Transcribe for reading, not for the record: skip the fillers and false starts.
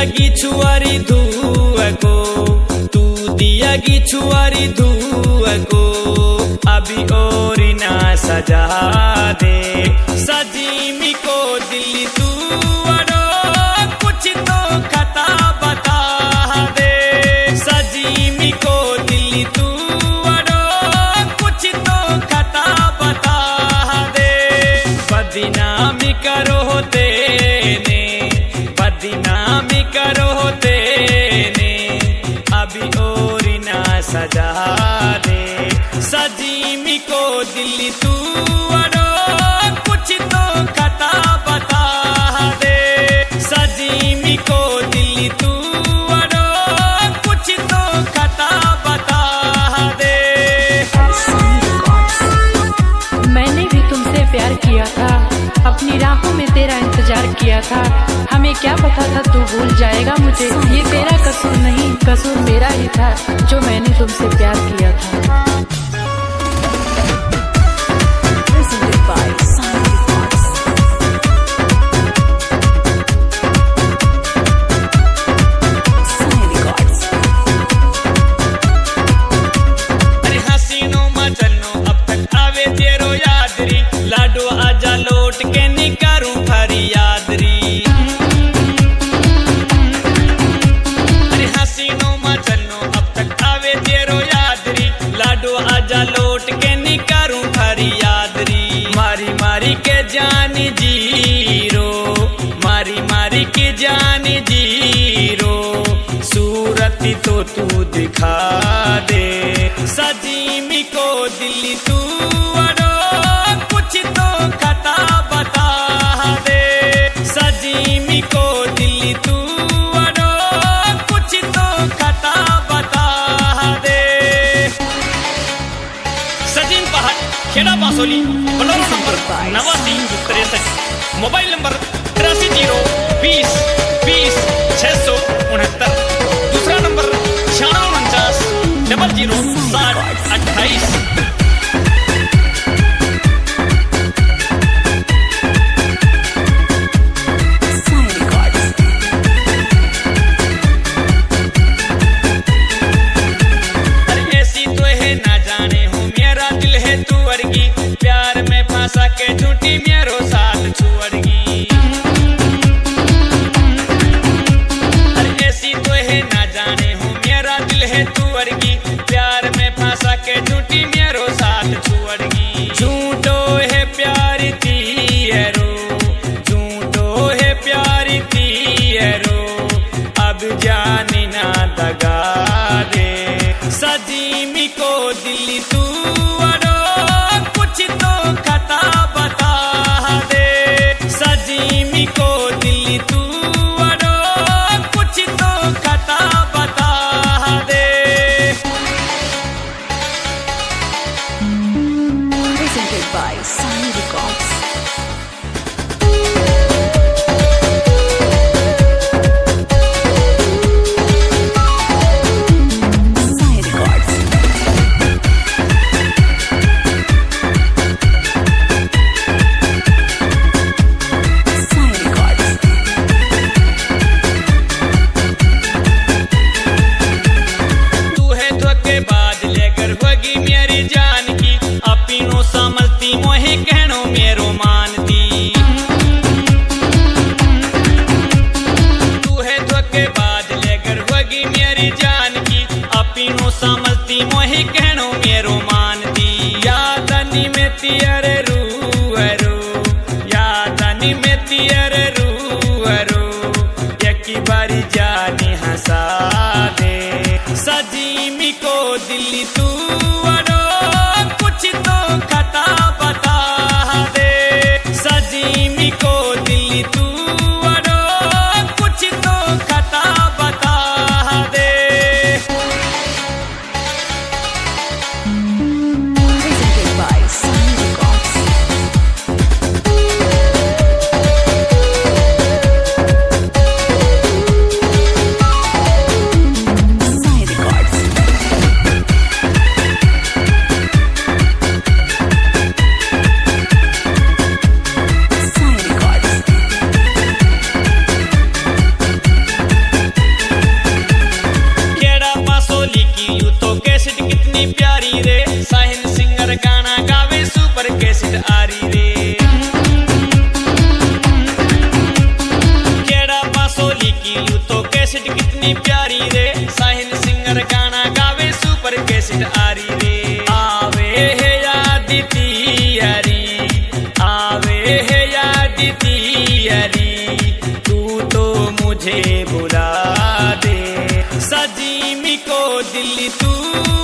दियागी छुआरी धुआ को, तू दियागी छुआरी धुआ को, अभी और ना सजा दे सजीमी को दिल्ली तू अड़ो, कुछ तो खता बता दे सजीमी को दिल्ली तू अड़ो, कुछ तो खता बता दे। बदनामी करो तेने, बदनामी करो तेने, अभी और ना सजा दे सजीमी को दिल्ली तू अड़ो, कुछ तो खता बता दे सजीमी को दिल्ली तू अड़ो, कुछ तो खता बता दे। मैंने भी तुमसे प्यार किया था, अपनी राहों में तेरा इंतजार किया था, हमें क्या पता था तू भूल जाएगा मुझे। ये तेरा कसूर नहीं, कसूर मेरा ही था जो मैंने तुमसे प्यार किया था। अरे हसीनो मचनो अब तक आवे तेरो यादरी, लाडो आजा लौट के निकारूं फरियाद री। अरे हसीनो मचनो अब तक आवे तेरो यादरी, लाडो आजा लौट के निकारूं फरियाद री। मारी मारी के जान जीरो, मारी मारी के जान जीरो, सूरत तो तू दिखा दे सजीमी को दिल्ली तू अड़ो, कुछ तो खता बता दे सजीमी को दिल्ली तू अड़ो, कुछ तो खता बता दे। सचिन पहाड़, Kheda Bansoli, Bolero number 8963, mobile number 83 20 20 669, दूसरा नंबर 96 00 60 28। प्यार में फंसा के झूठी मेरो साथ छुअड़गी। कितनी प्यारी रे, साहिल सिंगर गाना गावे सुपर कैसेट आरी रे। आवे है याद तियारी, आवे है याद तियारी, तू तो मुझे बुला दे। सजीमी को दिल तू